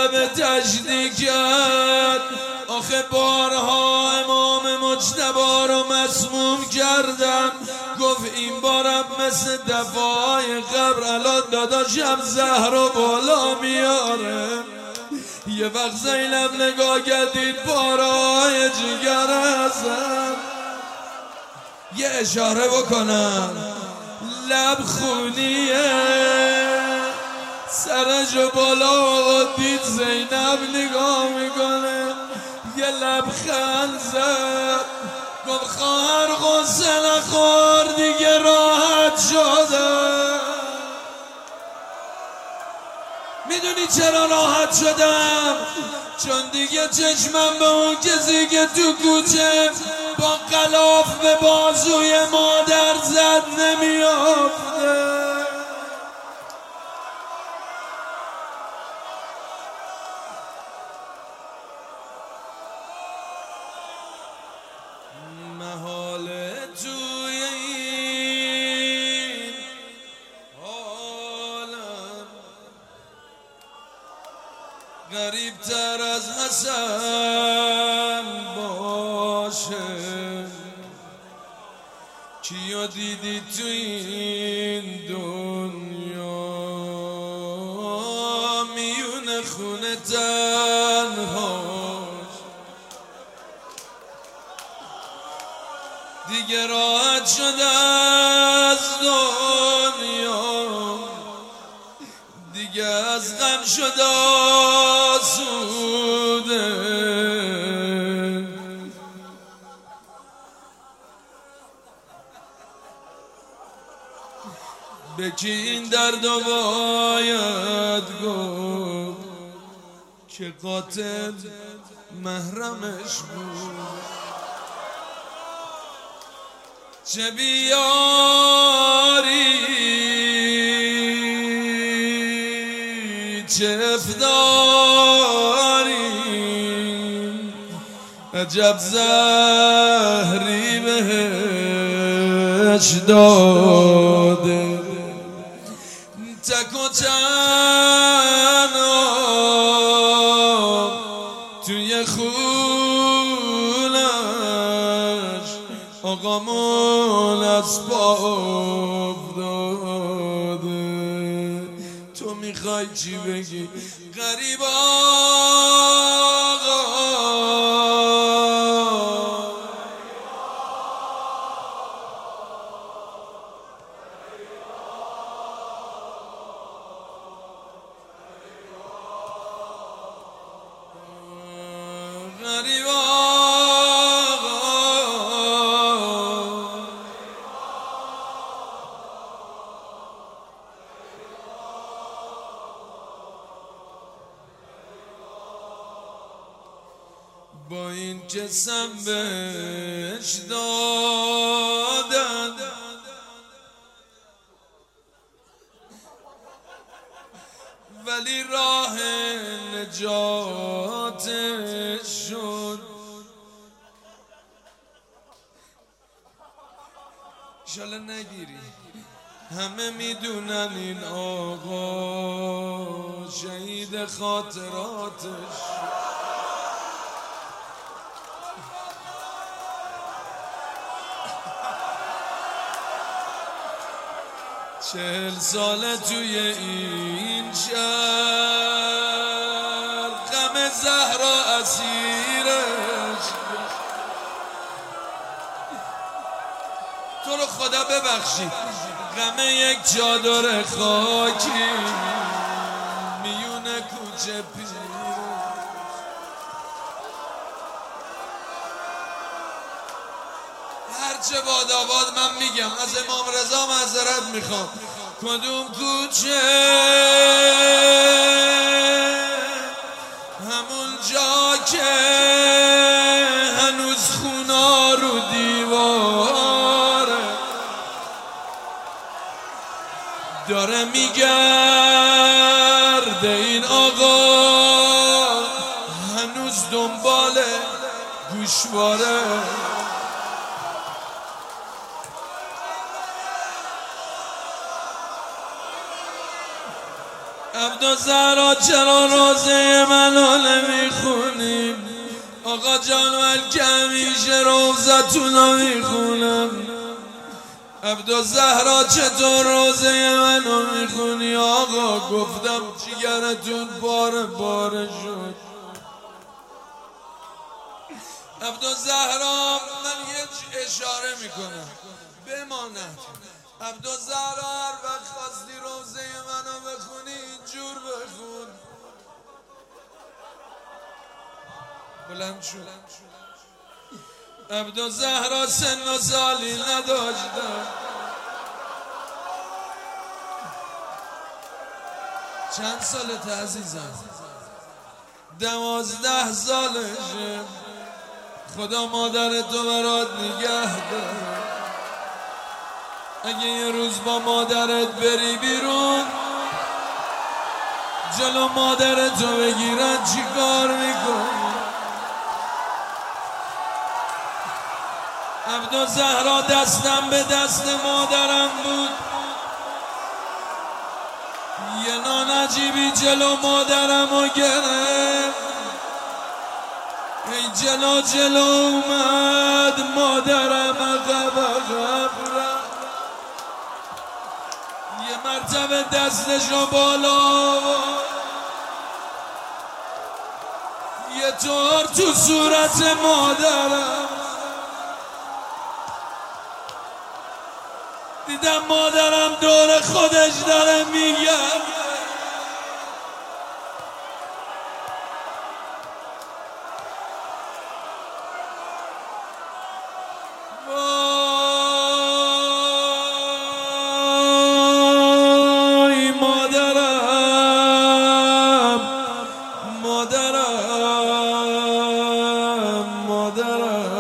طلب تجدید کرد. آخه بارها امام مجتبی رو مسموم کردم، گفت این بارم مثل دفعه‌های قبل الان داداشم زهر و بالا میاره. یه وقت زینب نگاه کردید بارهای جگر هستن، یه اشاره بکنم لب خونیه، سرشو بالا دید زینب نگاه میکنه، یه لبخند زد، گفت خواهر غسل نخور دیگه راحت شده. میدونی چرا راحت شدم؟ چون دیگه چشمم به اون کسی که تو کوچه با غلاف به بازوی مادر زد نمیافته. محاله توی این عالم غریب تر از حسن باشه. کیا دیدی تو این دنیا میونه خونه تنهاش، دیگه راحت شده از دنیا، دیگه از غم شده آسوده. به کی این درد و باید گفت که قاتل محرمش بود؟ چه بیاری چه افداری، عجب زهری بهش داده. تک و تنها توی خونش آقامون از پا افتاده. تو میخوای چی بگی غریب آقا؟ غریب با این جسم بهش دادن، ولی راه نجاتش شد. انشالله نگیری. همه میدونن این آقا شهید خاطراتش. 40 ساله توی این شهر غم زهرا اسیرش. تو رو خدا ببخشید غم یک چادر خاکی میونه کوچه پیرش. هرچه باداباد من میگم از امام رضا معذرت میخوام. کدوم کوچه همون جا که هنوز خونا رو دیواره داره میگرده این آقا هنوز دنبال گوشواره. عبدالزهرا چرا روزه منو نمیخونیم؟ آقا جان من که همیشه روزتونو میخونم. عبدالزهرا چطور روزه منو میخونی؟ آقا گفتم جگرتون پاره پاره شد. عبدالزهرا من یه اشاره میکنم بماند. عبدالزهرا هر وقت خواستی روزه منو بخونی اینجور بخون. بلند شد. عبدالزهرا سن و سالی نداشتم. چند سالت عزیزم؟ 12 سالشه. خدا مادرتو برات نگه داره. اگه یه روز با مادرت بری بیرون جلو مادرتو بگیرن چی کار میکنی؟ عبدالزهرا دستم به دست مادرم بود. یه نان عجیبی جلو مادرمو گرفت. ای جلو جلو اومد مادرم عقب عقب رفت. یه مرتبه دستشو بالا یه طور تو صورت مادرم. دیدم مادرم دور خودش داره میگرد. وای مادرم مادرم مادرم